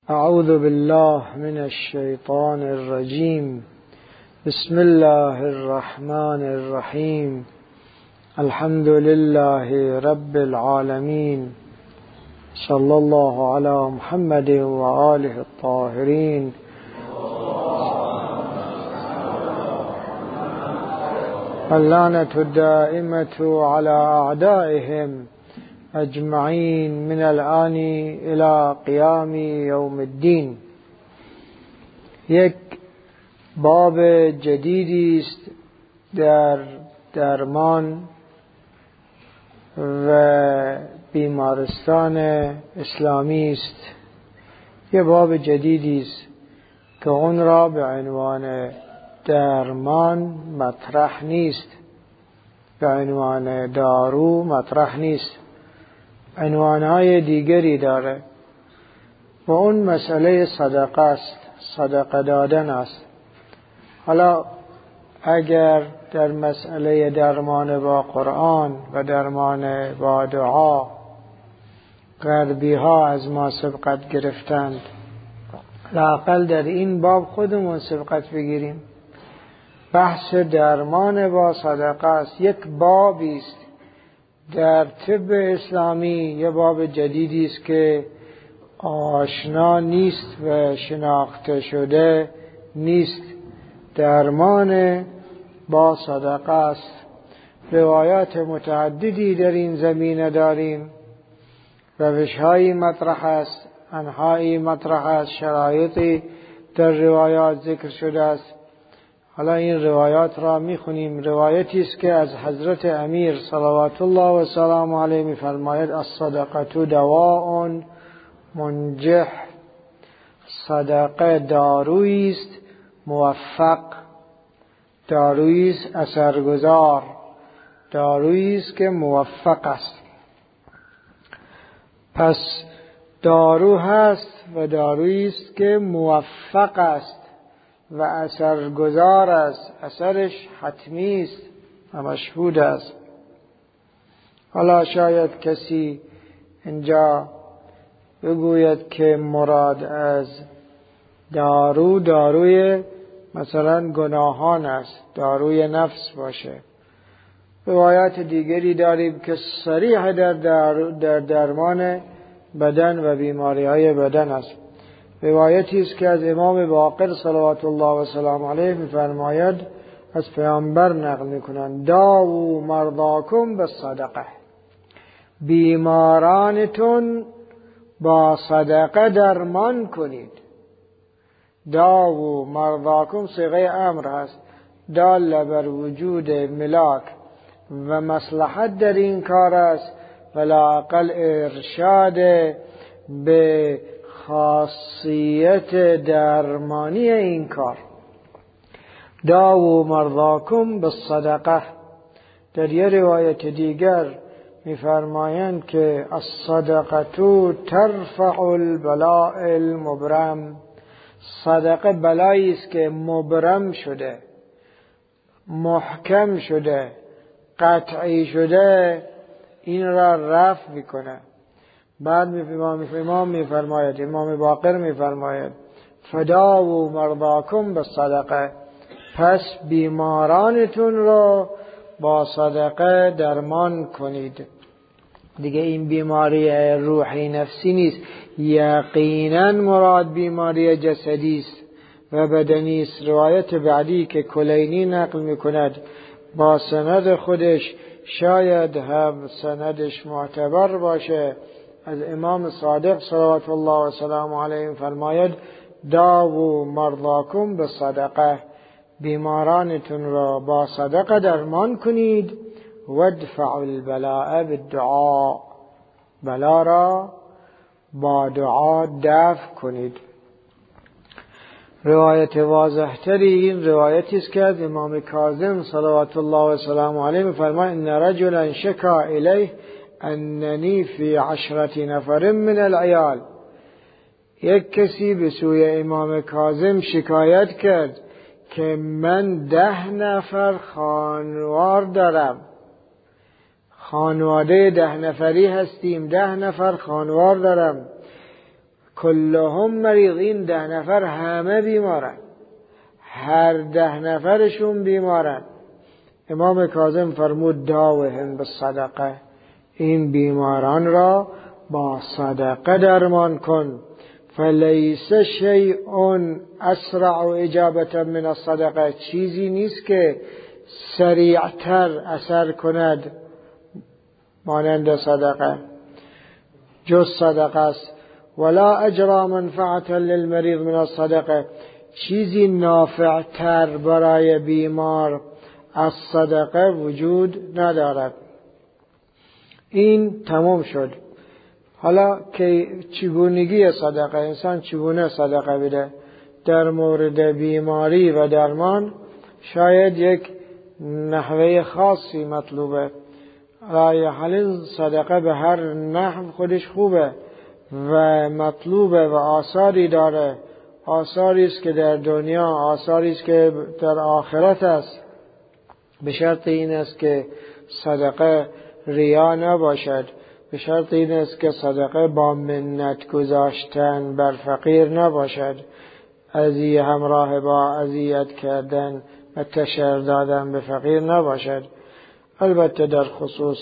اعوذ بالله من الشیطان الرجیم. بسم الله الرحمن الرحیم. الحمد لله رب العالمین. صلی الله علی محمد و آله الطاهرین. اللعنة الدائمة على أعدائهم اجمعین من الآن الى قیام یوم الدین. یک باب جدیدی است در درمان و بیمارستان اسلامی است. یک باب جدیدی است که اون را به عنوان درمان مطرح نیست، به عنوان دارو مطرح نیست، عنوانهای دیگری داره و اون مسئله صدقه است، صدقه دادن است. حالا اگر در مسئله درمان با قرآن و درمان با دعا غربی ها از ما سبقت گرفتند، لااقل در این باب خودمون سبقت بگیریم. بحث درمان با صدقه است، یک بابی است در طب اسلامی، یه باب جدیدی است که آشنا نیست و شناخته شده نیست. درمان با صدقه است. روایات متعددی در این زمینه داریم، روش‌هایی مطرح است، انحایی مطرح است، شرایطی در روایات ذکر شده است. حالا این روایات را میخونیم. روایتی است که از حضرت امیر صلوات الله و سلام علیه میفرماید: الصدقه دواء منجح. صدقه دارویی است موفق، دارویی است اثرگذار، دارویی است که موفق است. پس دارو هست و دارویی است که موفق است و اثرگذار است، اثرش حتمی است و مشهود است. حالا شاید کسی اینجا بگوید که مراد از داروی مثلا گناهان است، داروی نفس باشه. روایات دیگری داریم که صریح در درمان بدن و بیماری های بدن است. روایتی است که از امام باقر صلوات الله و سلام علیه می‌فرماید، از پیامبر نقل می‌کنند: داووا مرضاکم بالصدقه. بیمارانتون با صدقه درمان کنید. داووا مرضاکم صیغه امر است، دال بر وجود ملاک و مصلحت در این کار است، ولااقل ارشاد به خاصیت درمانی این کار. داووا مرضاکم بالصدقه. در یه روایت دیگر می‌فرمایند که الصدقه ترفع البلاء المبرم. صدقه بلایی است که مبرم شده، محکم شده، قطعی شده، این را رفع میکنه. بعد امام میفرماید، امام باقر میفرماید: فداووا مرضاکم بالصدقه. پس بیمارانتون را با صدقه درمان کنید. دیگه این بیماری روحی نفسی نیست، یقینا مراد بیماری جسدی است و بدنی است. روایت بعدی که کلینی نقل میکند با سند خودش، شاید هم سندش معتبر باشه، از امام صادق صلوات الله و سلام علیه فرماید: داووا مرضاکم بالصدقه. بیمارانتون را با صدقه درمان کنید. وادفعوا البلاء بالدعاء. بلا را با دعا دفع کنید. روایت واضح تری این روایتی است که از امام کاظم صلوات الله و سلام علیه می‌فرماید: ان رجلا شکا الیه اننی فی 10 نفر من العیال. یک کسی به سوی امام کاظم شکایت کرد که من 10 نفر خانوار دارم، خانواده 10 نفری هستیم، 10 نفر خانوار دارم. کلهم مریض، این 10 نفر همه بیمارن، هر 10 نفرشون بیمارن. امام کاظم فرمود داوهم بالصدقه، این بیماران را با صدقه درمان کن. فلیس شیء اسرع اجابه من الصدقه، چیزی نیست که سریعتر اثر کند مانند صدقه جز صدقه است. ولا اجرا منفعه للمریض من الصدقه، چیزی نافعتر برای بیمار از صدقه وجود ندارد. این تمام شد. حالا که چگونگی صدقه، انسان چگونه صدقه بده در مورد بیماری و درمان، شاید یک نحوه خاصی مطلوبه. رای حل صدقه به هر نحو خودش خوبه و مطلوبه و آثاری داره، آثاری است که در دنیا، آثاری است که در آخرت است، به شرط این است که صدقه ریا نباشد، به شرط این است که صدقه با منت گذاشتن بر فقیر نباشد، ازی همراه با اذیت کردن و تشر دادن به فقیر نباشد. البته در خصوص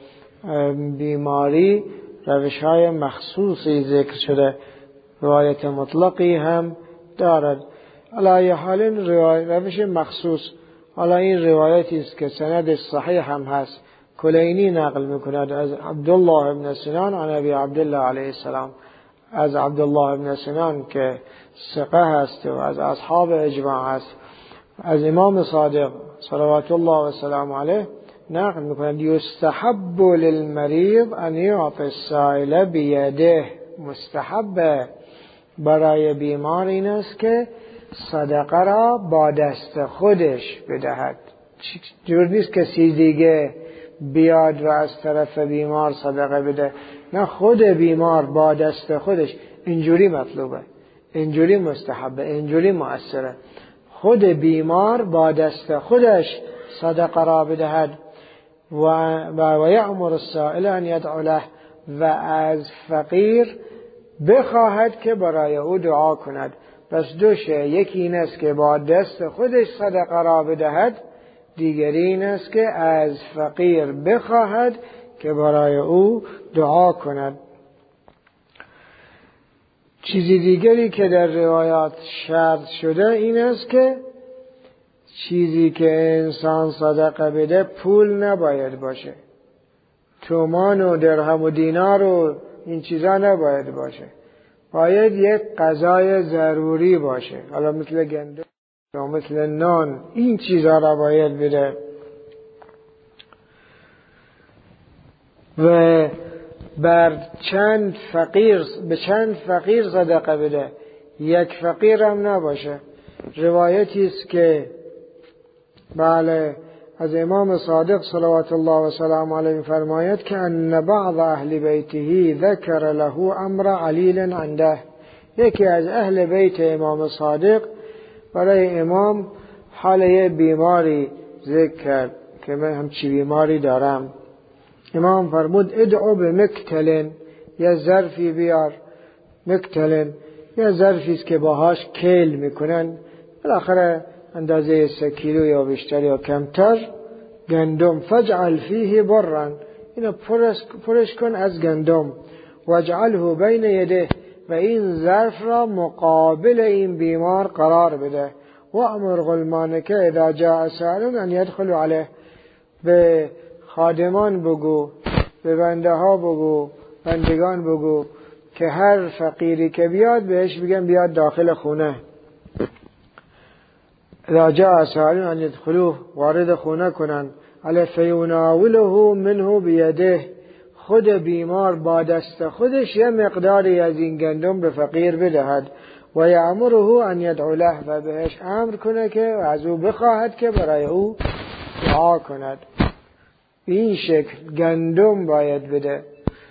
بیماری روش‌های مخصوصی ذکر شده، روایت مطلقی هم دارد. علی حال روش مخصوص، حالا این روایتی است که سند صحیح هم هست، کلینی نقل میکند از عبدالله بن سنان عن ابی عبدالله علیه السلام، از عبدالله بن سنان که ثقه هست و از اصحاب اجماع هست، از امام صادق صلوات الله و سلام علیه نقل میکند یستحب للمریض ان یعطی السائل بیده، مستحب برای بیمار این است که صدقه را با دست خودش بدهد. جور نیست کسی دیگه بیاد و از طرف بیمار صدقه بده، نه، خود بیمار با دست خودش. اینجوری مطلوبه، اینجوری مستحبه، اینجوری مؤثره. خود بیمار با دست خودش صدقه را بدهد و یأمر السائل ان یدعو له، و از فقیر بخواهد که برای او دعا کند. پس دوشه، یکی این است که با دست خودش صدقه را بدهد، دیگری این است که از فقیر بخواهد که برای او دعا کند. چیزی دیگری که در روایات شرط شده این است که چیزی که انسان صدقه بده پول نباید باشه، تومان و درهم و دینار و این چیزا نباید باشه، باید یک غذای ضروری باشه، حالا مثل گندم و مثل نان، این چیزا را باید بده. و به چند فقیر صدقه بده، یک فقیر هم نباشه. روایتی است که بله از امام صادق صلوات الله و سلام علیه فرماید که ان بعض اهل بیته ذکر له امر علیل عنده، یکی از اهل بیت امام صادق برای امام حاله بیماری ذکر کرد که من همچی بیماری دارم. امام فرمود ادعو بمکتلن، یا ظرفی بیار، مکتلن یا ظرفی است که باهاش کیل میکنن، بالاخره اندازه 3 کیلو یا بیشتر یا کمتر گندم، فجعل فیه برن، اینو پرش کن از گندم، واجعله بین یده، و این ظرف را مقابل این بیمار قرار بده، و امر غلمانک اذا جاء سائل ان يدخلوا علیه، به خادمان بگو، به بنده ها بگو، بندگان بگو که هر فقیری که بیاد بهش بگن بیاد داخل خونه. اذا جاء سائل ان يدخلوه، وارد خونه کنن، علی فیناوله منه بیده، خود بیمار با دست خودش یه مقداری از این گندم به فقیر بدهد، و یأمره ان یدعو له، و بهش امر کنه که از او بخواهد که برای او دعا کند. این شکل گندم باید بده.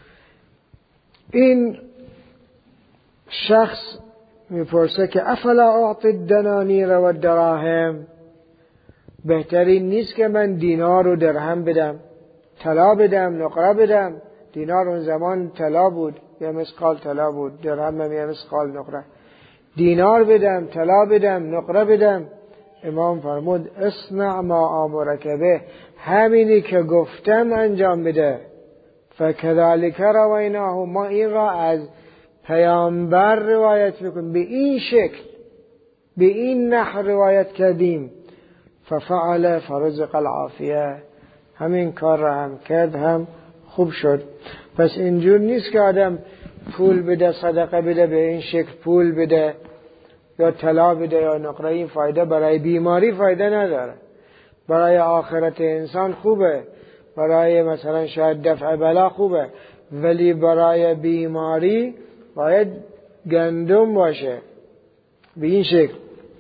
این شخص میپرسه که افلا اعطی الدنانیر و الدراهم، بهترین نیست که من دینار و درهم بدم، طلا بدم، نقره بدم؟ دینار اون زمان طلا بود، یه مثقال طلا بود، درهم هم یه مثقال نقره. دینار بدم، طلا بدم، نقره بدم؟ امام فرمود اصنع ما آمرک به، همینی که گفتم انجام بده. فکذالک رویناه، ما این را از پیامبر روایت میکنیم، به این شکل به این نحو روایت کردیم. ففعل فرزق العافیه، همین کار را هم کرد، هم خوب شد. پس اینجور نیست که آدم پول بده، صدقه بده، به این شکل پول بده یا طلا بده یا نقره. این فایده برای بیماری فایده نداره. برای آخرت انسان خوبه، برای مثلا شاید دفع بلا خوبه، ولی برای بیماری باید گندم باشه به این شکل.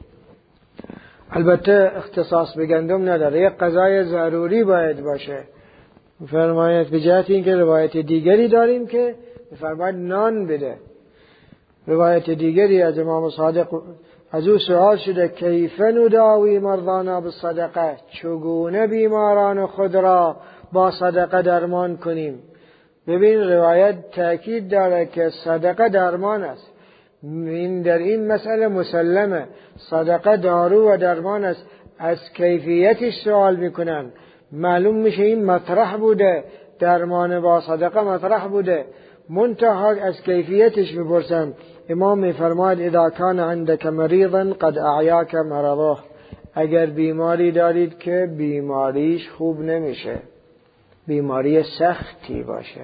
البته اختصاص به گندم نداره، یک غذای ضروری باید باشه. فرمایت به جهت این که روایت دیگری داریم که فرماید نان بده. روایت دیگری از امام صادق از او سوال شده کیف نداوی مرضانا بالصدقه، چگونه بیماران خود را با صدقه درمان کنیم؟ ببین روایت تأکید داره که صدقه درمان است. این در این مسئله مسلمه، صدقه دارو و درمان است. از کیفیتش سوال میکنن، معلوم میشه این مطرح بوده، درمان با صدقه مطرح بوده، منتها از کیفیتش میپرسن. امام میفرماید اذا کان عندك مریضا قد اعیاک مرضه، اگر بیماری دارید که بیماریش خوب نمیشه، بیماری سختی باشه،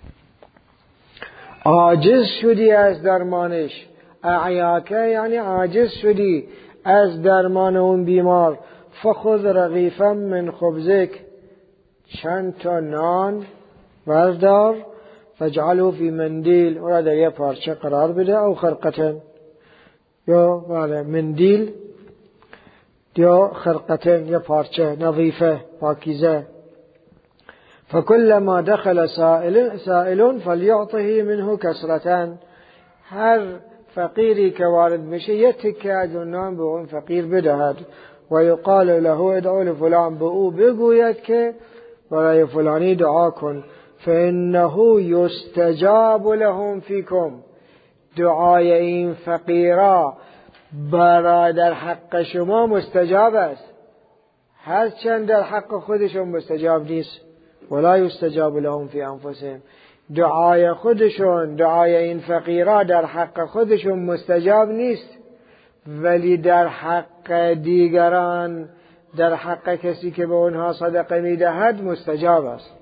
عاجز شدی از درمانش، اعیاک یعنی عاجز شدی از درمان اون بیمار، فخذ رغیفا من خبزک، چند تا نان بردار، فاجعله فی مندیل، او را در یه پارچه قرار بده، او خرقتن، یا مندیل یا خرقتن، یا پارچه نظیفه پاکیزه. فكلما دخل سائل فليعطه منه كسرتان، هر فقیری که وارد میشه یه تکه از اون نان به اون فقیر بدهد. و یقال له ادعو لفلان، به او بگوید که برای فلانی دعا کن. فانه یستجاب لهم فیکم، دعای این فقیرا برای در حق شما مستجاب است، هرچند در حق خودشون مستجاب نیست. ولا یستجاب لهم فی انفسهم، دعای خودشون، دعای این فقیرا در حق خودشون مستجاب نیست، ولی در حق دیگران، در حق کسی که به اونها صدقه میدهد مستجاب است.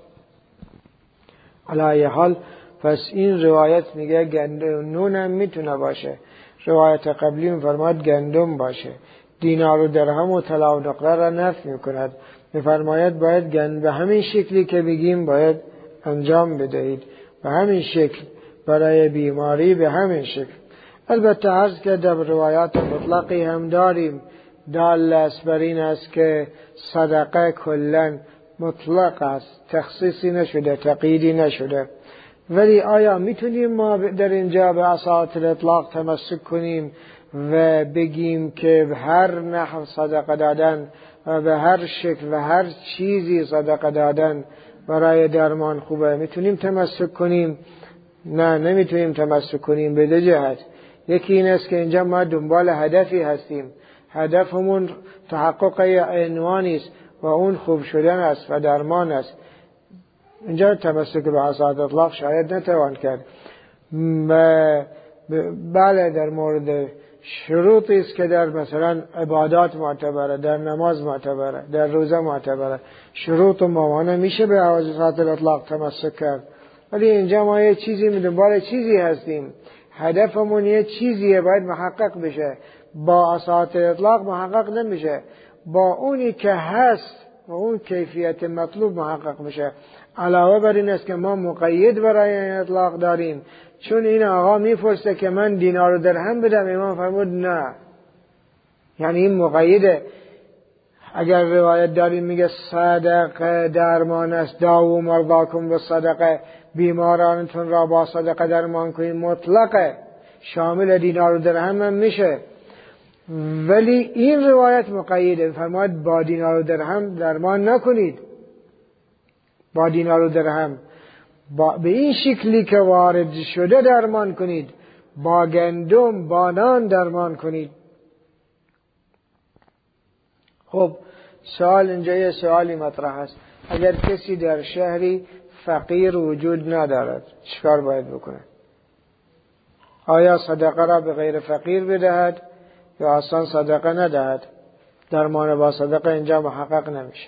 علی حال پس این روایت میگه گندم، نون هم میتونه باشه. روایت قبلی میفرماید گندم باشه. دینار و درهم و طلا و نقره را نفی میکند، میفرماید باید به همین شکلی که بگیم باید انجام بدهید، به همین شکل، برای بیماری به همین شکل. البته عرض که در روایات مطلقی هم داریم، دال است بر این است که صدقه کلن مطلق است، تخصیصی نشده، تقییدی نشده. ولی آیا میتونیم ما در اینجا به اساس الاطلاق تمسک کنیم و بگیم که هر نحو صدقه دادن و به هر شکل و هر چیزی صدقه دادن برای درمان خوبه؟ میتونیم تمسک کنیم؟ نه، نمیتونیم تمسک کنیم به دو جهت. یکی این است که اینجا ما دنبال هدفی هستیم، هدفمون تحقق عنوانی است و اون خوب شدن است و درمان است. اینجا تمسک به اساس اطلاق شاید نتوان کرد. بله در مورد شروطی است که در مثلا عبادات معتبره، در نماز معتبره، در روزه معتبره، شروط و موانع میشه به اساس اطلاق تمسک کرد. ولی اینجا ما یه چیزی دنبال چیزی هستیم، هدفمون یه چیزیه، باید محقق بشه. با اساس اطلاق محقق نمیشه، با اونی که هست و اون کیفیت مطلوب محقق میشه. علاوه بر این است که ما مقید برای این اطلاق داریم، چون این آقا میپرسه که من دینار و درهم بدم، امام فرمود نه، یعنی این مقیده. اگر روایت داریم میگه صدقه درمان است، داو مرضاکم بالصدقه، بیمارانتون را با صدقه درمان کنید، مطلقه، شامل دینار و درهم هم میشه. ولی این روایت مقیده، فرماید با دینار و درهم درمان نکنید، با دینار و درهم، به این شکلی که وارد شده درمان کنید، با گندم با نان درمان کنید. خب سوال اینجا یه سوالی مطرح است، اگر کسی در شهری فقیر وجود ندارد چیکار باید بکنه؟ آیا صدقه را به غیر فقیر بدهد یا اصلا صدقه ندهد؟ درمان با صدقه اینجا محقق نمیشه.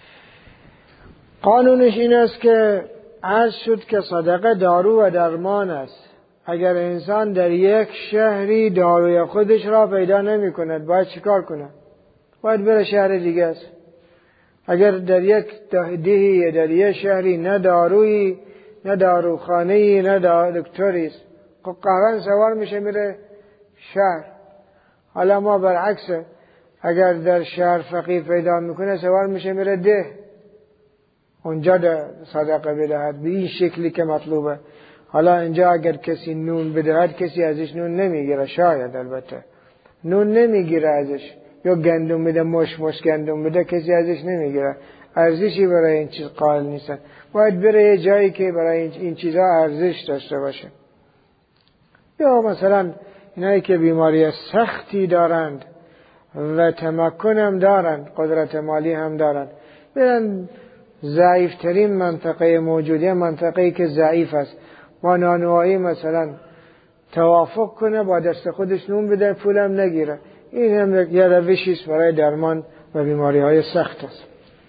قانونش این است که عرض شد که صدقه دارو و درمان است. اگر انسان در یک شهری داروی خودش را پیدا نمی کند باید چیکار کنه؟ باید بره شهر دیگه است. اگر در یک دهی در یک شهری نه دارویی نه داروخانه‌ای نه دکتری است، خب قهرن سوار میشه میره شهر. حالا ما برعکس، اگر در شهر فقیر پیدا میکنه سوار میشه میره ده، اونجا صدقه بدهد به این شکلی که مطلوبه. حالا اینجا اگر کسی نون بدهد کسی ازش نون نمیگیره، شاید البته نون نمیگیره ازش، یا گندم بده مش گندم بده کسی ازش نمیگیره، ارزشی برای این چیز قائل نیستن. باید بره یه جایی که برای این چیزها ارزش داشته باشه. یا مثلا اینایی که بیماری سختی دارند و تمکن هم دارند، قدرت مالی هم دارند، برن ضعیفترین منطقه موجوده، منطقه‌ای که ضعیف است، با نانوایی مثلا توافق کنه، با دست خودش نون بده، پولم نگیره. این هم یه روشی است برای درمان و بیماری‌های سخت است.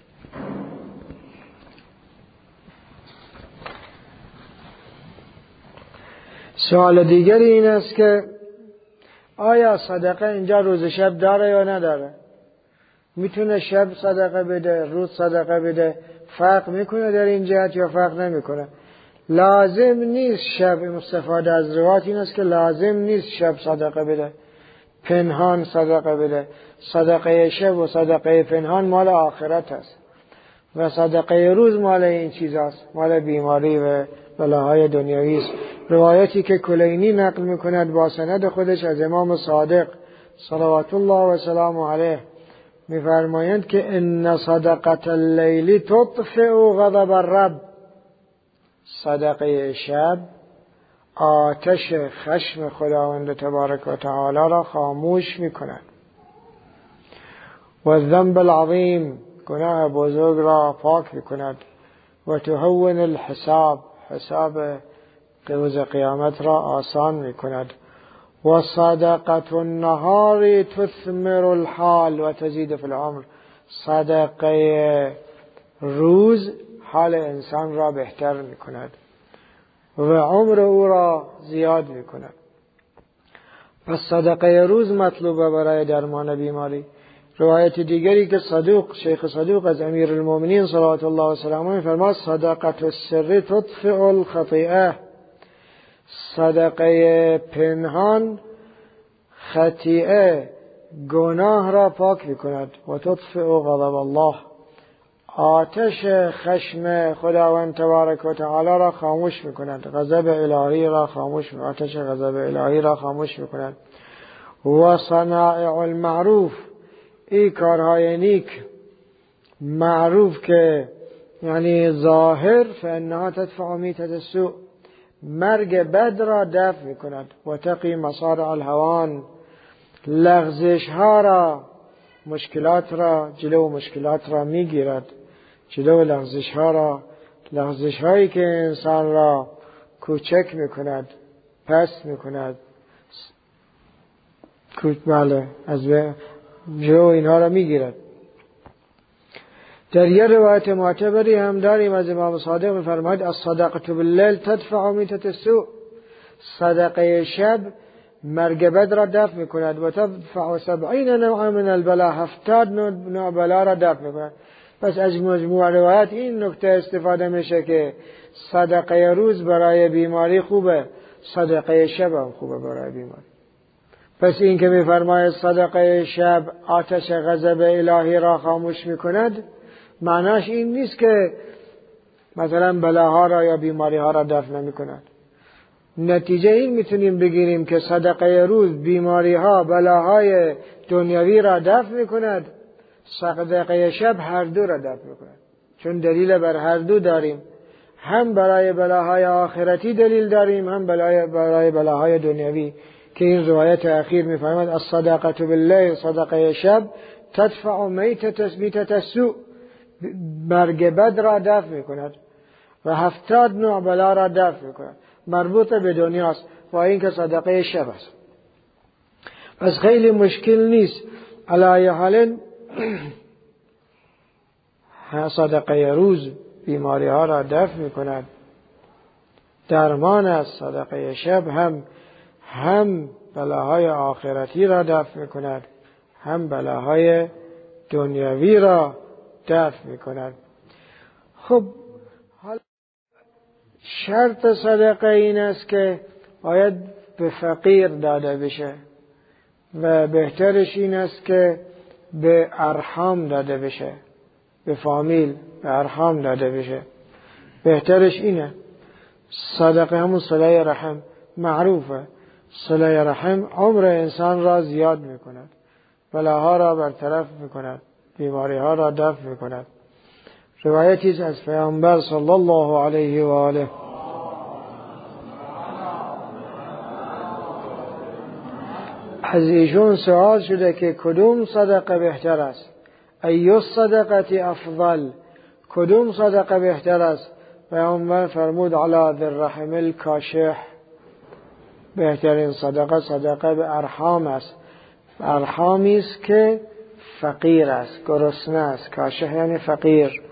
سوال دیگری این است که آیا صدقه اینجا روز شب داره یا نداره؟ میتونه شب صدقه بده، روز صدقه بده؟ فرق میکنه در این جهت یا فرق نمیکنه؟ لازم نیست شب، استفاده از روایت این است که لازم نیست شب صدقه بده، پنهان صدقه بده. صدقه شب و صدقه پنهان مال آخرت است و صدقه روز مال این چیز است، مال بیماری و بلاهای دنیوی است. روایتی که کلینی نقل میکند با سند خودش از امام صادق صلوات الله و سلام علیه میفرمایند که ان صدقه اللیل تطفئ غضب الرب، صدقه شب آتش خشم خداوند تبارک و تعالی را خاموش میکند. و الذنب العظیم، گناه بزرگ را پاک میکند. و تهون الحساب، حساب روز قیامت را آسان میکند. و صدقه النهار تثمر الحال و تزید فی العمر، صدقه روز حال انسان را بهتر میکند و عمر او را زیاد میکند. پس صدقه روز مطلوبه برای درمان بیماری. روایت دیگری که شیخ صدوق از امیر المؤمنین صلوات الله و سلامه میفرماید صدقه السر تطفئ الخطیئه، صدقه پنهان خطیئه گناه را پاک میکند. و تطفئ غضب الله، آتش خشم خداوند تبارک و تعالی را خاموش میکند، غضب الهی را خاموش میکند، آتش غضب الهی را خاموش میکند. و صنائع المعروف، این کارهای نیک معروف که یعنی ظاهر، فانها تدفع میتة السوء، مرگ بد را دفع میکند. و تقی مصارع الهوان، لغزش ها را، مشکلات را، جلو مشکلات را میگیرد، جلو لغزش ها را، لغزش هایی که انسان را کوچک میکند، پست میکند، بله، از جلو اینها را میگیرد. در یه روایت معتبری هم داریم از امام صادق میفرماید الصدقه باللیل تدفع میتة السوء، صدقه شب مرگ بد را دفع میکند. و تدفع 70 نوع من البلا، 70 نوع بلا را دفع میکند. پس از مجموع روایت این نکته استفاده میشه که صدقه روز برای بیماری خوبه، صدقه شب هم خوبه برای بیماری. پس این که میفرماید صدقه شب آتش غضب الهی را خاموش میکند، معناش این نیست که مثلا بلاها را یا بیماری ها را دفع نمیکند. نتیجه این میتونیم بگیریم که صدقه روز بیماری ها، بلاهای دنیوی را دفع میکند، صدقه شب هر دو را دفع میکند. چون دلیل بر هر دو داریم. هم برای بلاهای آخرتی دلیل داریم، هم برای بلاهای دنیوی که این روایت اخیر می‌فرماید الصدقه باللیل، صدقه شب تدفع میتة السوء، مرگ بد را دفع می‌کند و 70 نوع بلا را دفع می‌کند، مربوط به دنیاست و این که صدقه شب است. پس خیلی مشکل نیست. علی حال صدقه روز بیماری ها را دفع می‌کند، درمان است. صدقه شب هم بلاهای آخرتی را دفع می‌کند، هم بلاهای دنیوی را دفع می‌کند. خب حالا شرط صدقه این است که باید به فقیر داده بشه و بهترش این است که به ارحام داده بشه، به فامیل، به ارحام داده بشه. بهترش اینه. صدقه همون صله رحم معروفه. صله رحم عمر انسان را زیاد میکند، بلاها را برطرف میکند، بیماری ها را دفع میکند. روایتی از پیامبر صلی الله علیه و آله از ایشون سوال شده که کدوم صدقه بهتر است؟ ای الصدقه افضل، کدوم صدقه بهتر است؟ پیامبر فرمود علی ذی الرحم الکاشح، بهترین صدقه صدقه به ارحام است. ارحامی است که فقیر است، گرسنه است. کاشح یعنی فقیر.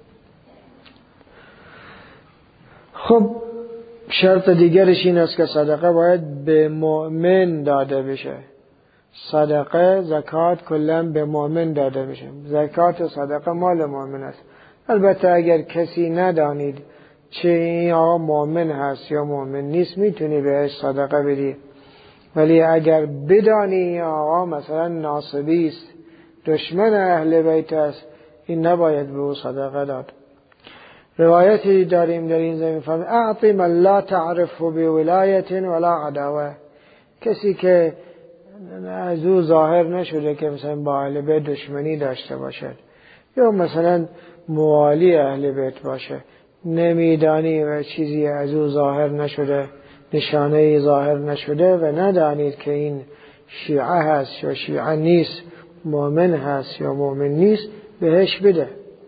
خب شرط دیگرش این است که صدقه باید به مؤمن داده بشه. صدقه زکات کلا به مؤمن داده بشه. زکات و صدقه مال مؤمن است. البته اگر کسی ندانید چه این آقا مؤمن هست یا مؤمن نیست میتونی بهش صدقه بدی، ولی اگر بدانی آقا مثلا ناصبی است، دشمن اهل بیت است، این نباید به او صدقه داد. روایتی داریم در این زمین فرمود اعطی من لا تعرفه بولایت ولا عداوه، کسی که از او ظاهر نشده که مثلا با اهل بیت دشمنی داشته باشد یا مثلا موالی اهل بیت باشه، نمیدانی و چیزی از او ظاهر نشده، نشانه ظاهر نشده و ندانید که این شیعه هست یا شیعه نیست، مؤمن هست یا مؤمن نیست، بهش بده.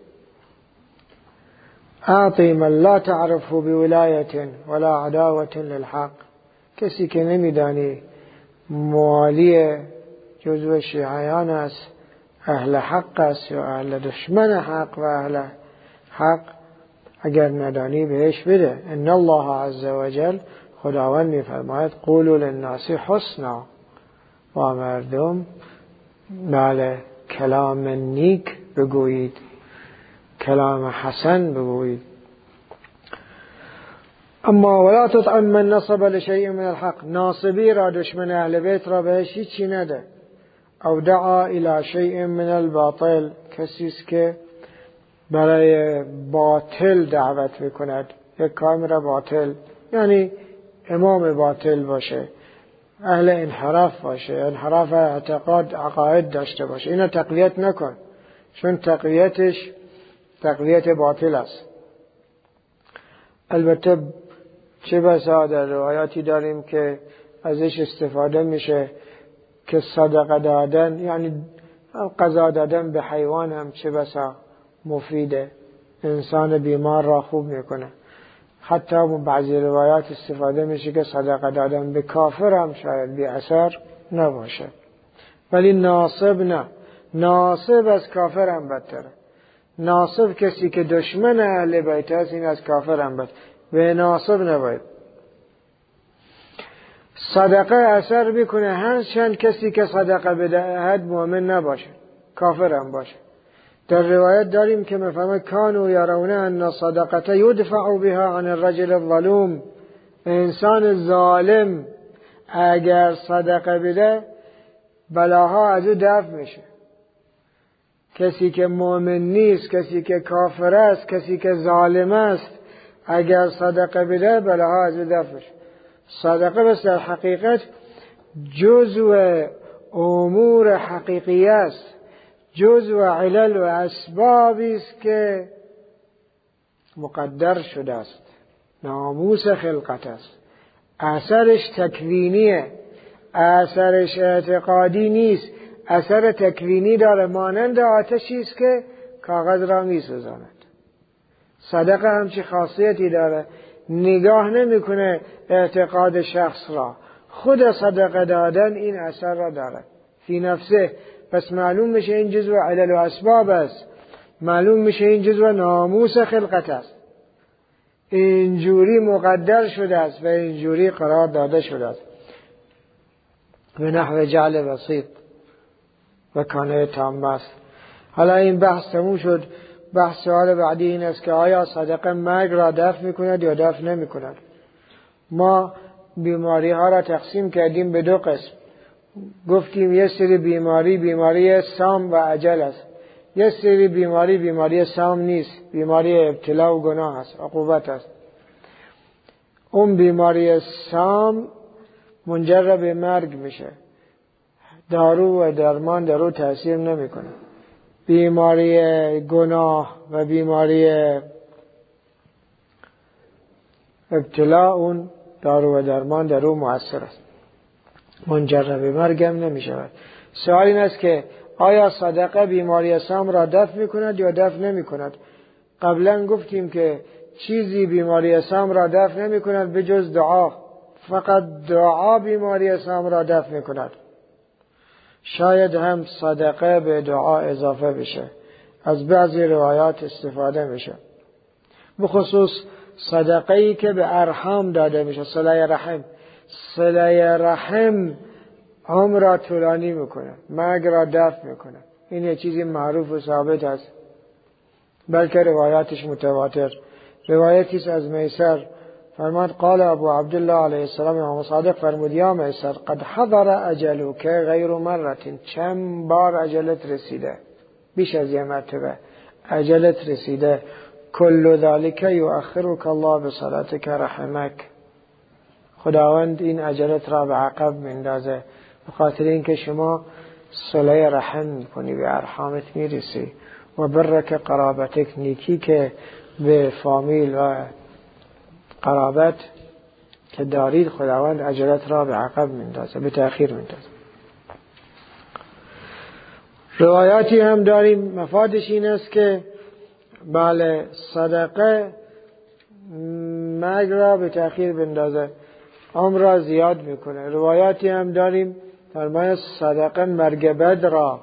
اعطی من لا تعرفه بولایت ولا عداوة للحق، کسی که نمیدانی موالی جزو شیعیان است، اهل حق است یا اهل دشمن حق و اهل حق، اگر ندانی بهش بده. ان الله عز وجل، خداوند میفرماید قولوا للناس حسنا، و مردم بله کلام نیک بگویید، کلام حسن بگویید. اما ولا تطعم من نصب لشیء من الحق، ناصبی را، دشمن اهل بیت را بهش هیچی نده. او دعا الى شیء من الباطل، کسی است که برای باطل دعوت میکند، یک کار را باطل، یعنی امام باطل باشه، اهل انحراف باشه، انحراف اعتقاد عقاید داشته باشه، اینو تقویت نکن، چون تقویتش تقویت باطل است. البته چه بسا در روایاتی داریم که ازش استفاده میشه که صدقه دادن، یعنی غذا دادن به حیوان هم چه بسا مفیده، انسان بیمار را خوب میکنه. حتی بعضی روایات استفاده میشه که صدقه دادن به کافر هم شاید بی اثر نباشه، ولی ناصب نه، ناصب از کافر هم بدتره. ناصب کسی که دشمن اهل بیت است، این از کافر هم بد، به ناصب نباید. صدقه اثر بکنه هرچند کسی که صدقه بدهد مؤمن نباشه، کافر هم باشه. در روایت داریم که میفرماید کانوا یرون ان الصدقه یدفع بها عن الرجل الظلوم، انسان ظالم اگر صدقه بده بلاها از او دفع میشه. کسی که مؤمن نیست، کسی که کافر است، کسی که ظالم است، اگر صدقه بده بلاها از او دفع میشه. صدقه بس در حقیقت جزء امور حقیقی است، جزء علل و اسبابی است که مقدر شده است، ناموس خلقت است، اثرش تکوینیه، اثرش اعتقادی نیست، اثر تکوینی داره، مانند آتشی است که کاغذ را میسوزاند. صدقه همچی خاصیتی داره، نگاه نمیکنه اعتقاد شخص را، خود صدقه دادن این اثر را داره فی نفسه. پس معلوم میشه این جزو علل و اسباب است، معلوم میشه این جزو ناموس خلقت است، اینجوری مقدر شده است و اینجوری قرار داده شده است به نحو جعل بسیط و کانه تام است. حالا این بحث تموم شد. بحث سوال بعدی این است که آیا صدقه مرگ را دفع میکند یا دفع نمیکند؟ ما بیماری ها را تقسیم کردیم به دو قسم. گفتیم یه سری بیماری سام و عجل است، یه سری بیماری سام نیست، بیماری ابتلا و گناه است، عقوبت است. اون بیماری سام منجر به مرگ میشه، دارو و درمان در او تأثیر نمیکنه. بیماری گناه و بیماری ابتلا اون دارو و درمان در او مؤثر است، منجر به مرگ هم نمیشود. سوال این است که آیا صدقه بیماری سام را دفع میکند یا دفع نمیکند؟ قبلا گفتیم که چیزی بیماری سام را دفع نمیکند به جز دعا. فقط دعا بیماری سام را دفع میکند. شاید هم صدقه به دعا اضافه بشه، از بعضی روایات استفاده میشه، بخصوص صدقه‌ای که به ارحام داده میشه، صله رحم. صله رحم عمر را طولانی میکنه، مرگ را دفع میکنه. این یه چیزی معروف و ثابت است، بلکه روایاتش متواتر. روایتی است از میسر فرمود قال ابو عبدالله علیه السلام، امام صادق فرمود یا میسر قد حضر اجلک غیر مرة، چند بار اجلت رسیده، بیش از یه مرتبه اجلت رسیده. کل ذلك یؤخرک الله بصلاتک رحمک، خداوند این اجلت را به عقب میندازه به خاطر اینکه شما صله رحم میکنی، به ارحامت میرسی، و برک قرابتک، نیکی که به فامیل و قرابت که دارید خداوند اجلت را به عقب میندازه، به تأخیر میندازه. روایاتی هم داریم مفادش این است که بله صدقه مرگ را به تأخیر بندازه، عمر را زیاد میکنه. روایاتی هم داریم فرمایه صدقه مرگ بد را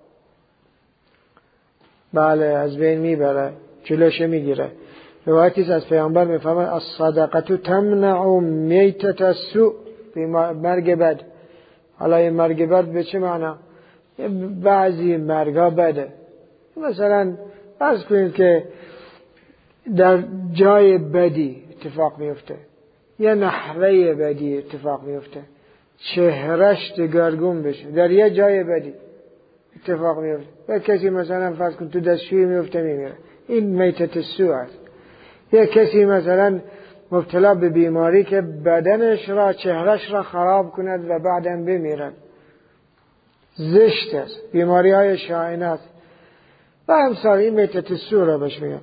بله از بین میبره، جلوش میگیره. روایتی از پیامبر میفرماید الصدقه تمنع میتة السوء، مرگ بد. حالا این مرگ بد به چه معنا؟ بعضی مرگا بده، مثلا فرض کنید که در جای بدی اتفاق میفته، یه نحوه بدی اتفاق میفته، چهرش دگرگون بشه، در یه جای بدی اتفاق میفته. یا کسی مثلا فرض کن تو دستشویی میفته میمیره، این میتة السوء است. یا کسی مثلا مبتلا به بیماری که بدنش را چهرش را خراب کند و بعداً بمیرد، زشت است، بیماری های شائعه است و امثال این میتة السوء را بهش میگن.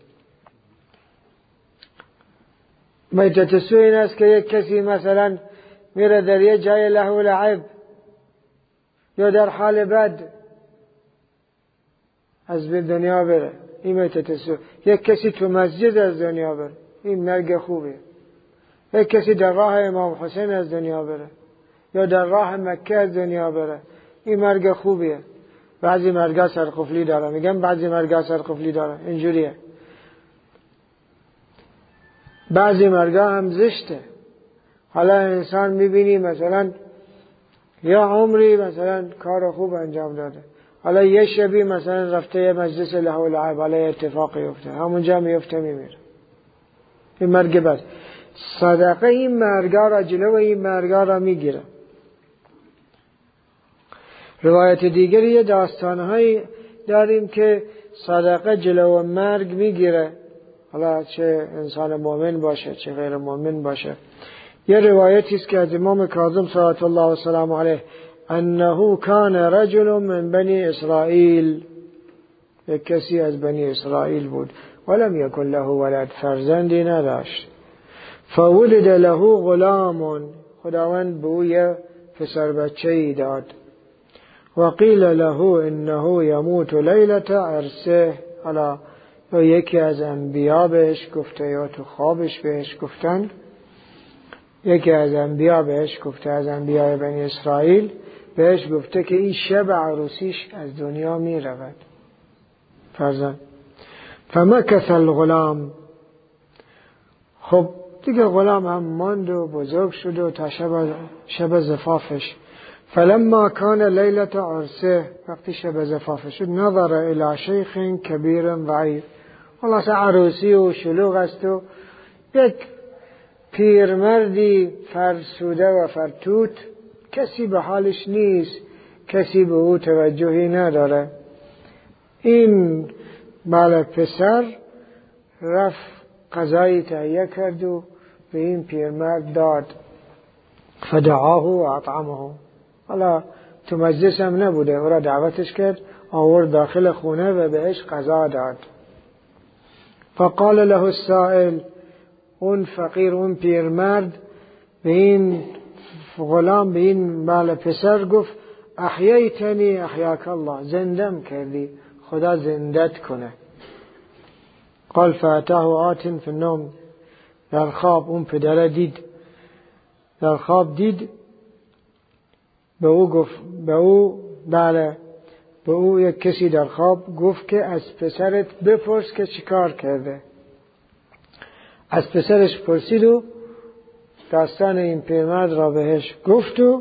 میتة السوء این است که یک کسی مثلا میره در یه جای لهو و لعب یا در حال بد از دنیا بره، این میتة السوء. یک کسی تو مسجد از دنیا بره، این مرگ خوبه. یک کسی در راه امام حسین از دنیا بره یا در راه مکه از دنیا بره، این مرگ خوبیه. بعضی مرگا سرقفلی داره، میگم بعضی مرگا سرقفلی داره، اینجوریه. بعضی مرگا هم زشته. حالا انسان میبینی مثلا یا عمری مثلا کار خوب انجام داده، حالا یه شبی مثلا رفته یه مجلس لهو و لعب، حالا اتفاقی افته، همونجا میفته میمیره، این مرگ بد. صدقه این مرگا را جلو این مرگا را میگیره. روایت دیگری یه داستانهایی داریم که صدقه جلو مرگ میگیره، حالا چه انسان مؤمن باشه چه غیر مؤمن باشه. یه روایتی است که از امام کاظم صلوات الله و سلام علیه انه کان رجل من بنی اسرائیل، یک کسی از بنی اسرائیل بود، ولم یکن له ولد، فرزندی نداشت. فولد له غلام، خداوند به او یه پسر بچه‌ای داد. وقیل له انه یموت لیلة عرسه، حالا یا یکی از انبیا بهش گفته یا تو خوابش بهش گفتن، یکی از انبیا بهش گفته، از انبیای بنی اسرائیل بهش گفته که این شب عروسیش از دنیا می رود فرزند. فمکث الغلام، خب دیگه غلام هم ماند و بزرگ شد و تا شب زفافش. فلما کان لیلة عرسه، وقتی شب زفافش شد، نظر الی شیخ کبیر ضعیف، خلاص عروسی و شلوغ است و یک پیرمردی فرسوده و فرتوت، کسی به حالش نیست، کسی به او توجهی نداره. این پسر رفت غذایی تهیه کرد و به این پیرمرد داد. فدعاه و اطعمه، حالا تو مجلس هم نبوده، او را دعوتش کرد، آورد داخل خونه و بهش غذا داد. فقال له السائل، اون فقیر، اون پیرمرد به این غلام، به این پسر گفت احییتنی احیاک الله، زندم کردی، خدا زندت کنه. قال فاتاه آت فی النوم، در خواب اون پدر دید، در خواب دید، به او گفت، به او یک کسی در خواب گفت که از پسرت بپرس که چیکار کرده. از پسرش پرسید و داستان این پیرمرد را بهش گفت و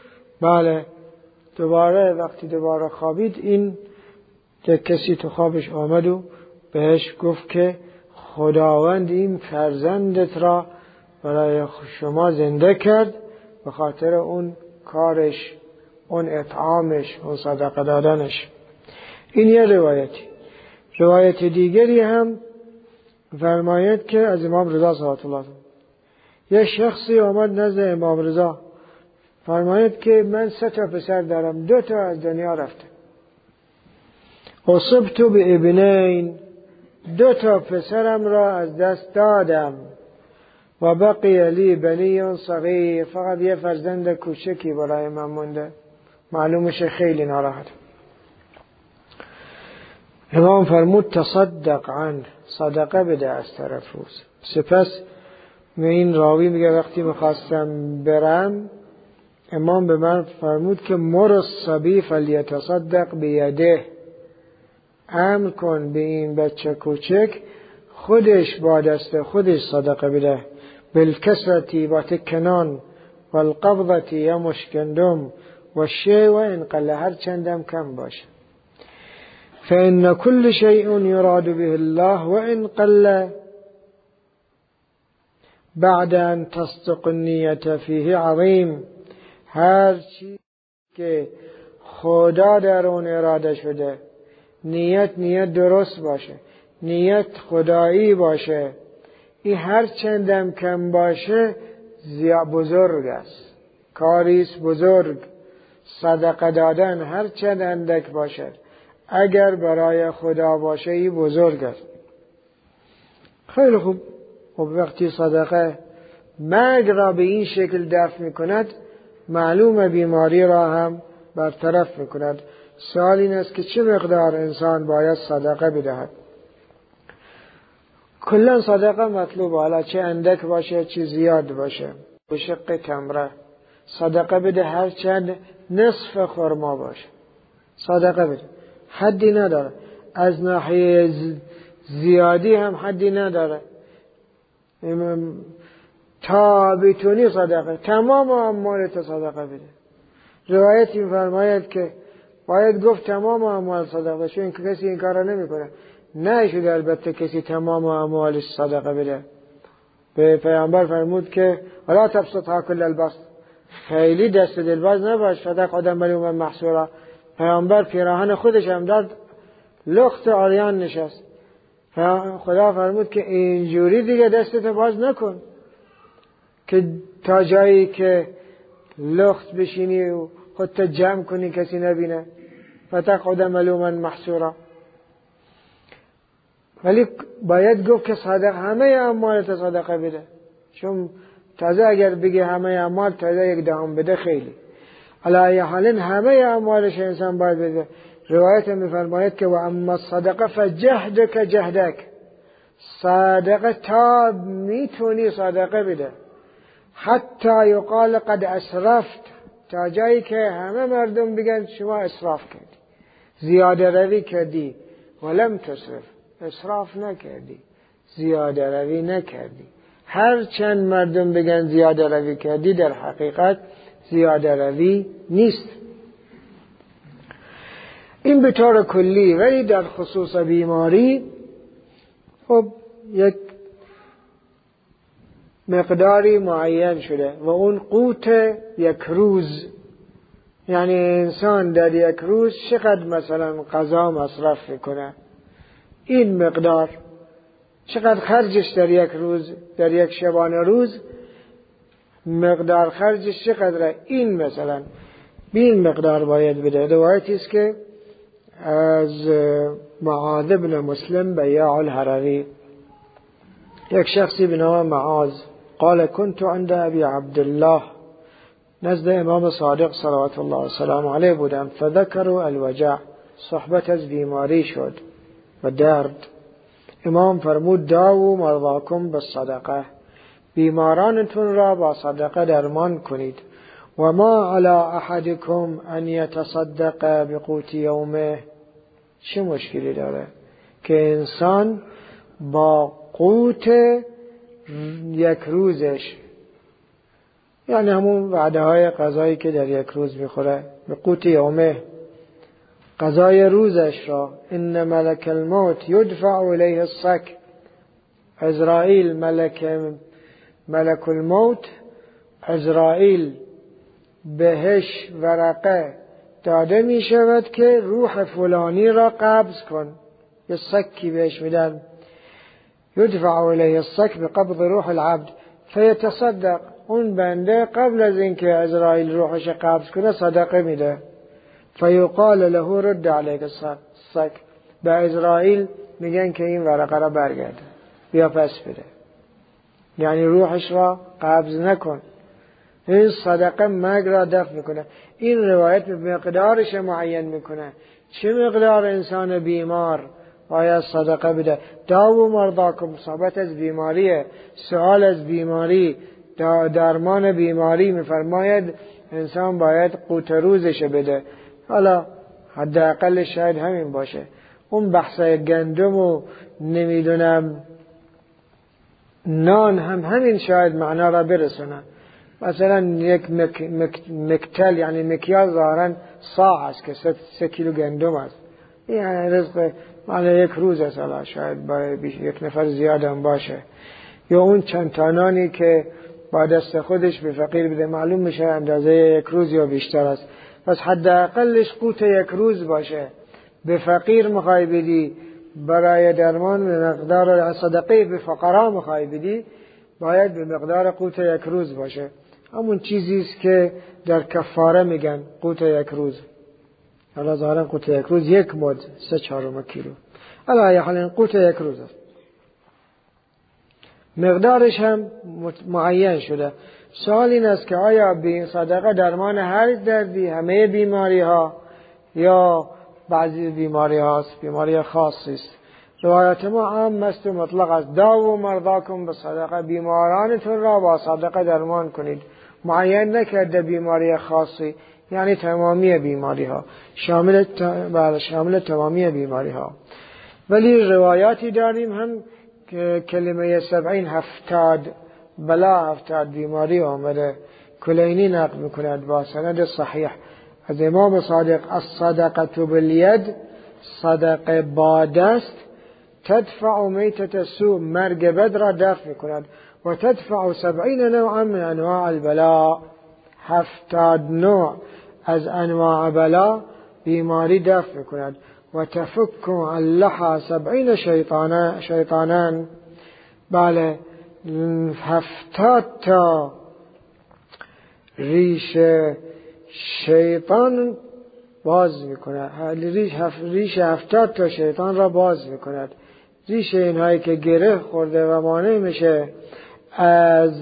دوباره وقتی دوباره خوابید، این یک کسی تو خوابش آمد و بهش گفت که خداوند این فرزندت را برای شما زنده کرد به خاطر اون کارش، اون اطعامش، اون صدقه دادنش. این یه روایتی. روایت دیگری هم فرماید که از امام رضا صلوات الله علیه، یه شخصی آمد نزد امام رضا، فرماید که من 3 پسر دارم، 2 از دنیا رفته. اصبت بابنین، 2 پسرم را از دست دادم. و بقی لی بنی صغیر، فقط یه فرزند کوچکی برای من مونده. معلومش خیلی ناراحت. امام فرمود تصدق عنه، صدقه بده از طرف روز. سپس این راوی میگه وقتی میخواستم برم، امام به من فرمود که مر الصبی فلیتصدق بیده، امر کن به این بچه کوچک خودش با دست خودش صدقه بده. بالکسرتی، با تکنان، والقبضتی، یا مشکندم، و شی و انقل، هر چندم کم باشه. فإن كل شيء يراد به الله وإن قل بعد أن تصدق النية فيه عظيم، هر چیز که خدا در اون اراده شده، نیت درست باشه، نیت خدایی باشه، این هر چندم کم باشه بزرگ است، کاریست بزرگ. صدقه دادن هر چند اندک باشه، اگر برای خدا باشه این بزرگ است. خیلی خوب. وقتی صدقه مرگ را به این شکل دفع میکند، معلوم بیماری را هم برطرف میکند. سوال این است که چه مقدار انسان باید صدقه بدهد؟ کلا صدقه مطلوبه، حالا چه اندک باشه چه زیاد باشه. به شق تمره صدقه بده، هر چند نصف خرما باشه صدقه بده، حدی نداره. از ناحیه زیادی هم حدی نداره، تا بتونی صدقه، تمام اموالت صدقه بده. روایت این فرماید که باید گفت تمام اموال صدقه، چون کسی این کار نمی کنه. نه شده البته کسی تمام اموالش صدقه بده. به پیامبر فرمود که ولا تبسطها کل البسط، خیلی دست دلباز نباش، صدق آدم ملوم محصورا. پیامبر پیراهن خودش هم داد، لخت آریان نشست. خدا فرمود که اینجوری دیگه دستت باز نکن که تا جایی که لخت بشینی و خودت جمع کنی کسی نبینه. فتقعد ملوما محسورا. ولی باید گفت که همه اموالت صدقه بده، چون تازه اگر بگه همه اموال تازه 1/10 بده خیلی. علی حال همه اموالش انسان باید بده. روایت میفرماید که و اما صدقه فجهدک جهدک، صدقه تا میتونی صدقه بده، حتی یقال قد اسرفت، تا جایی که همه مردم بگن شما اسراف کردی، زیاده روی کردی. ولم تصرف، اسراف نکردی، زیاده روی نکردی. هر چند مردم بگن زیاده روی کردی، در حقیقت زیاده روی نیست. این به طور کلی. ولی در خصوص بیماری خب یک مقداری معین شده و اون قوت یک روز، یعنی انسان در یک روز چقدر مثلا غذا مصرف میکنه، این مقدار چقدر خرجش در یک روز، در یک شبانه روز مقدار خرجش چقدره، این مثلا این مقدار باید بده. روایتی است که از معاذ بن مسلم بیاع الحرری، یک شخصی به نام معاذ قال كنت عند ابي عبد الله، نزد امام صادق صلوات الله و سلام علیه بودم. فذكروا الوجع، صحبت از بیماری شد و درد. امام فرمود داو مرضاکم بالصدقه، بیمارانتون را با صدقه درمان کنید. و ما علی احدکم ان یتصدق بقوت یومه، چه مشکلی داره که انسان با قوت یک روزش، یعنی همون وعده های غذایی که در یک روز میخوره، به قوت یومه، غذای روزش را، ان ملک الموت یدفع الیه الصک، عزرائیل ملک الموت عزرائیل بهش ورقه داده می شود که روح فلانی را قبض کن، یه سکی بهش میدن، یدفع الیه الصک بقبض روح العبد فیتصدق، اون بنده قبل از اینکه عزرائیل روحش قبض کنه صدقه میده. فیقال له رد علیک الصک، به عزرائیل میگن که این ورقه را برگرد، بیا پس بده، یعنی روحش را قبض نکن. این صدقه مرگ را دفع میکنه. این روایت مقدارش معین میکنه، چه مقدار انسان بیمار باید صدقه بده. داو مرضاکم، صحبت از بیماریه، سوال از بیماری، درمان بیماری میفرماید انسان باید قوت روزش بده. حالا حداقل شاید همین باشه. اون بحث گندم و نمیدونم نان هم همین شاید معنا را برسونه. مثلا یک مکتل، یعنی مکیال ظاهرا صاع است که 3 کیلو گندم است، این رزق مال یک روز است، شاید برای یک نفر زیاد هم باشه. یا اون چند تا نانی که با دست خودش به فقیر بده، معلوم میشه اندازه یک روز یا بیشتر است. پس حداقلش قوت یک روز باشه. به فقیر میخوای بدی برای درمان، به مقدار صدقه به فقرا میخوای بدی، باید به مقدار قوت یک روز باشه. همون چیزی است که در کفاره میگن قوت یک روز. حالا ظاهرا قوت یک روز 1 مد 3/4 کیلو. علی حال قوت یک روز است. مقدارش هم معین شده. سوال این است که آیا به صدقه درمان هر دردی، همه بیماری ها، یا بعضی بیماری هاست، بیماری خاصی است؟ روایت ما عام است و مطلق است. داو مرضاکم بالصدقه، بیمارانتون را با صدقه درمان کنید. معین نکرده بیماری خاصی، یعنی تمامی بیماری ها، شامل تمامی بیماری ها. ولی روایاتی داریم هم که کلمه 70 بلا 70 بیماری آمده. کلینی نقل میکند با سند صحیح از امام صادق: الصدقه بالید، صدقه با دست، تدفع میتة سوء، مرگ بد را دفع میکند، و تدفع 70 نوعا من انواع البلاء، 70 نوع از انواع بلا بیماری دفع میکند. و تفک اللحى 70 شیطانان، بله 70 تا ریش شیطان باز میکند، ریش 70 تا شیطان را باز میکند. ریشه اینهایی که گره خورده و مانع میشه از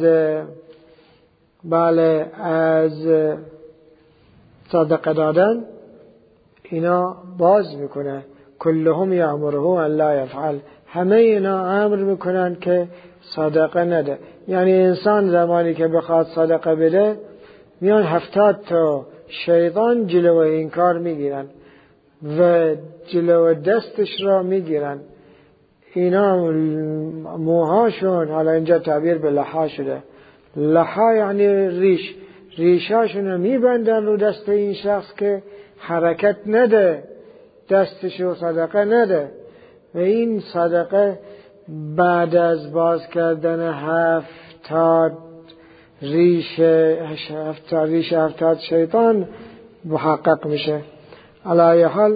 صدقه دادن، اینا باز میکنه. کلهم یأمره ان لا یفعل، همه اینا امر میکنن که صدقه نده. یعنی انسان زمانی که بخواد صدقه بده، میان 70 تا شیطان جلو این کار میگیرن و جلو دستش را میگیرن. اینا موهاشون، حالا اینجا تعبیر به لحا شده، لحا یعنی ریشاشون میبندن رو دست این شخص که حرکت نده، دستشو صدقه نده. و این صدقه بعد از باز کردن 70 70 شیطان محقق میشه. علی حال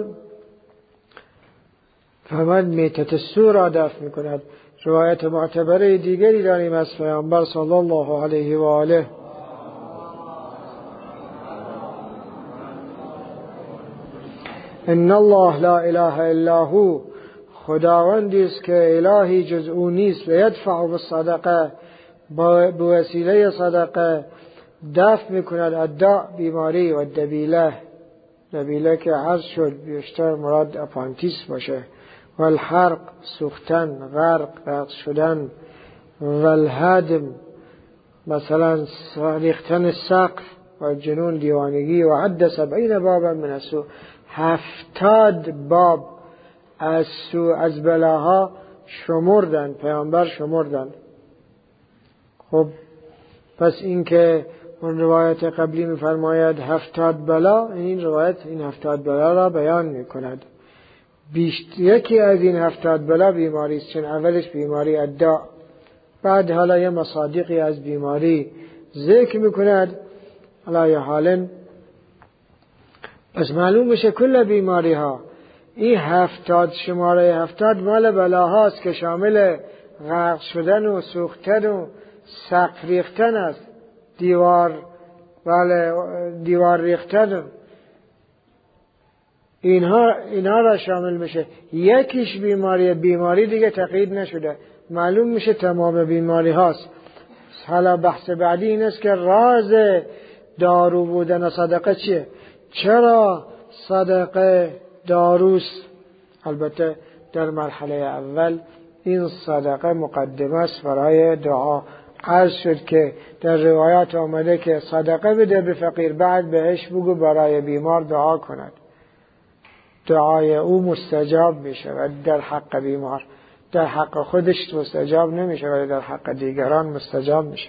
فرمود میتت السور را دفع میکند. روایت معتبره دیگری داریم از پیامبر صلی الله علیه و آله ان الله لا اله الا هو، خداوندی است که الهی جز او نیست، و یدفع بالصدقه، با وسیله صدقه دفع میکند الداء، بیماری، و دبیله، دبیله که عرض شد بیشتر مراد اپانتیس باشه، و الحرق، سوختن، غرق شدن، و الهدم، مثلا ریختن سقف، و جنون، دیوانگی، و عد 70 بابا من السوء، 70 باب از سوء، از بلاها شمردن، پیامبر شمردن. خب پس این که اون روایت قبلی میفرماید 70 بلا، این روایت این 70 بلا را بیان میکند. یکی از این 70 بلا بیماری است، چون اولش بیماری الداء، بعد حالا یه مصادیقی از بیماری ذکر میکند. علی حال پس معلوم میشه کل بیماری ها، این 70 شماره 70 مال بلاهاست که شامل غرق شدن و سوختن و سقف ریختن است، دیوار ریختن، اینها را شامل میشه. یکیش بیماری دیگه تقیید نشده، معلوم میشه تمام بیماری هاست. حالا بحث بعدی این است که راز دارو بودن صدقه چیه؟ چرا صدقه داروست؟ البته در مرحله اول این صدقه مقدمه است برای دعا. عرض شد که در روایات آمده که صدقه بده به فقیر، بعد بهش بگو برای بیمار دعا کند، دعای او مستجاب میشه. و در حق بیمار، در حق خودش مستجاب نمیشه ولی در حق دیگران مستجاب میشه.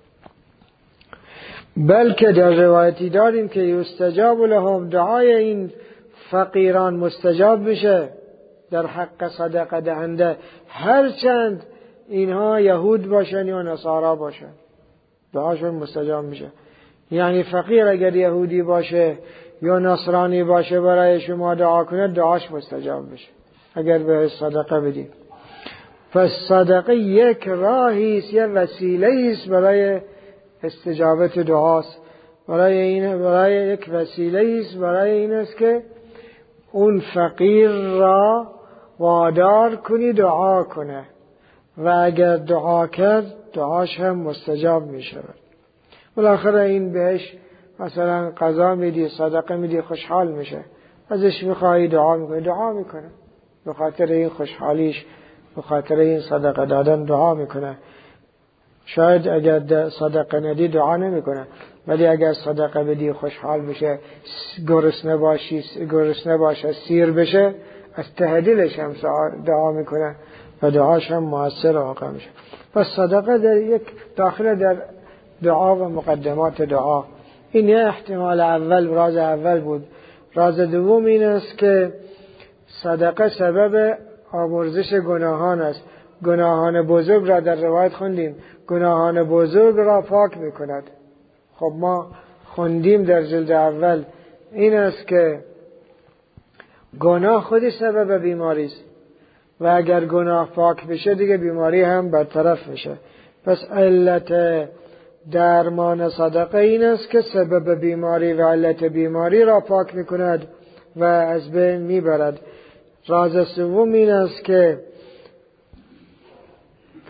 بلکه در روایتی داریم که یستجاب لهم، دعای این فقیران مستجاب میشه در حق صدقه دهنده، هرچند اینها یهود باشن یا نصارا باشن، دعاشون مستجاب میشه. یعنی فقیر اگر یهودی باشه یا نصرانی باشه برای شما دعا کنه، دعاش مستجاب میشه اگر به صدقه بدید. پس صدقه یک راهی است، یک وسیله است برای استجابت دعاست. برای یک وسیله است برای این است که اون فقیر را وادار کنی دعا کنه، و اگر دعا کرد دعاش هم مستجاب می شود. بالاخره این بهش مثلا قضا میدی، صدقه میدی، خوشحال میشه، ازش میخوایی دعا میکنه، دعا میکنه به خاطر این خوشحالیش، به خاطر این صدقه دادن دعا میکنه. شاید اگر صدقه ندی دعا نمیکنه، ولی اگر صدقه بدی خوشحال بشه، گرسنه باشه، سیر بشه، از ته دلش هم دعا میکنه و دعاش هم مؤثر واقع میشه. پس صدقه داخل در دعا و مقدمات دعا. این یه احتمال اول، راز اول بود. راز دوم این است که صدقه سبب آمرزش گناهان است. گناهان بزرگ را در روایت خوندیم، گناهان بزرگ را پاک میکند. خب ما خوندیم در جلد اول این است که گناه خودی سبب بیماری است و اگر گناه پاک بشه دیگه بیماری هم برطرف میشه. پس علت درمان صدقه این است که سبب بیماری و علت بیماری را پاک میکند و از بین میبرد. راز سوم این است که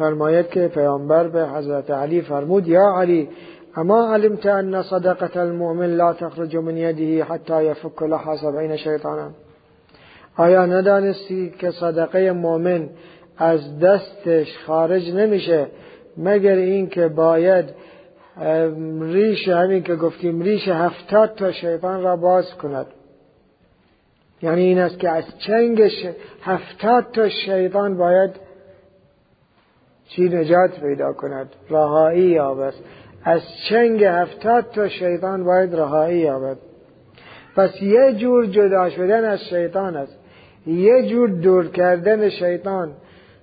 فرماید که پیامبر به حضرت علی فرمود یا علی اما علمت ان صدقة المؤمن لا تخرج من یده حتی یفک لها 70 شیطانا. آیا ندانستی که صدقه مؤمن از دستش خارج نمیشه مگر این که باید ریش، همین که گفتیم ریش 70 تا شیطان را باز کند. یعنی این است که از چنگ 70 تا شیطان باید چی نجات پیدا کند، رهایی یابد. از چنگ 70 تا شیطان باید رهایی یابد. پس یه جور جدا شدن از شیطان است، یه جور دور کردن شیطان.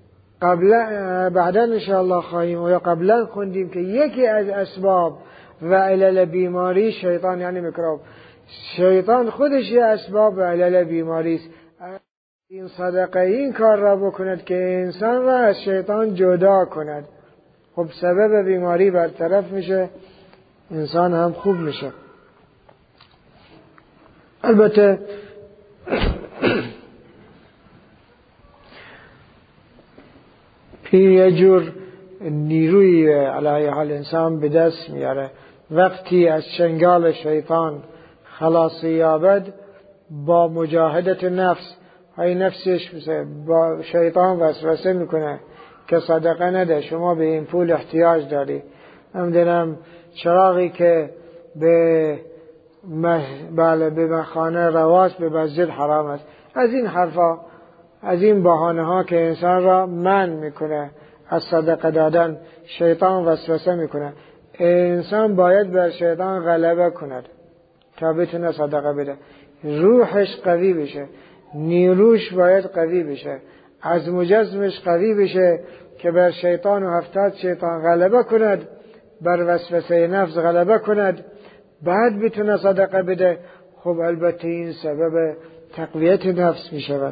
بعدا انشاءالله خواهیم و یا قبلا خوندیم که یکی از اسباب و علل بیماری شیطان یعنی میکروب، شیطان خودش یه اسباب و علل بیماری است. این صدقه این کار را بکند که انسان را از شیطان جدا کند، خب سبب بیماری برطرف میشه، انسان هم خوب میشه. البته این یه جور نیروی علیه حال انسان به دست میاره. وقتی از چنگال شیطان خلاصی یابد با مجاهدت نفس، های نفسش با شیطان وسوسه میکنه که صدقه نده، شما به این پول احتیاج داری، نمیدونم چراغی که به خانه رواس به مسجد حرام است. از این حرفا، از این بهانه ها که انسان را منع میکنه از صدقه دادن، شیطان وسوسه میکنه. انسان باید بر شیطان غلبه کند تا بتونه صدقه بده، روحش قوی بشه، نیروش باید قوی بشه، از مجزمش قوی بشه که بر شیطان و 70 شیطان غلبه کند، بر وسوسه نفس غلبه کند، بعد بتونه صدقه بده. خب البته این سبب تقویت نفس می شود.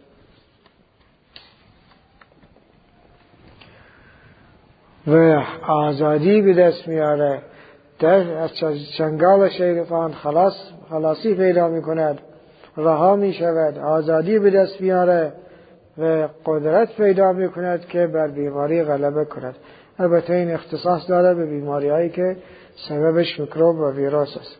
و آزادی به دست میاره، از چنگال شیطان خلاصی پیدا می کند، رها می شود، آزادی به دست میاره و قدرت پیدا می کند که بر بیماری غلبه کند. البته این اختصاص داره به بیماری هایی که سببش میکروب و ویروس است.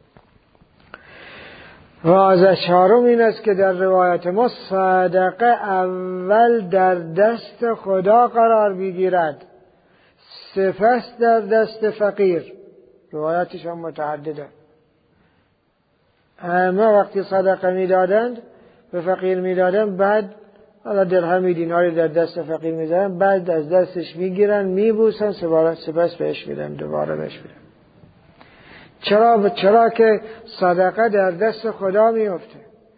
و از چهارم این است که در روایت ما صدقه اول در دست خدا قرار میگیرد، سپس در دست فقیر. روایاتش هم متعدده. اما وقتی صدقه میدادند به فقیر میدادند، بعد درهمی دیناری در دست فقیر میذارن، بعد از دستش میگیرن میبوسن، سپس بهش میدن، دوباره بهش میدن. چرا که صدقه در دست خدا میفته.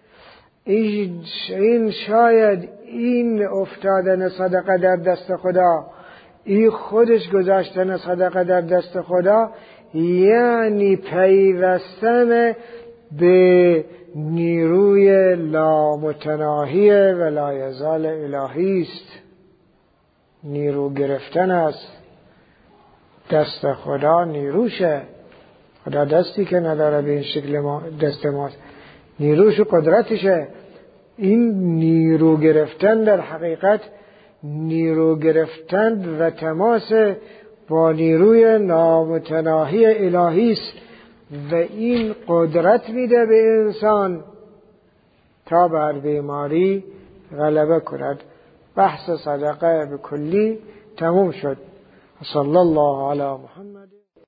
این شاید این افتادن صدقه در دست خدا، این خودش گذاشتن صدقه در دست خدا، یعنی پیوستن به نیروی لامتناهی و لایزال الهی است. نیرو گرفتن است دست خدا، نیروشه. خدا دستی که نداره به این شکل دست ماست، نیروش و قدرتشه. این نیرو گرفتن در حقیقت نیرو گرفتن و تماس با نیروی نامتناهی الهی است و این قدرت میده به انسان تا بر بیماری غلبه کند. بحث صدقه به کلی تموم شد. صلی الله علی محمد.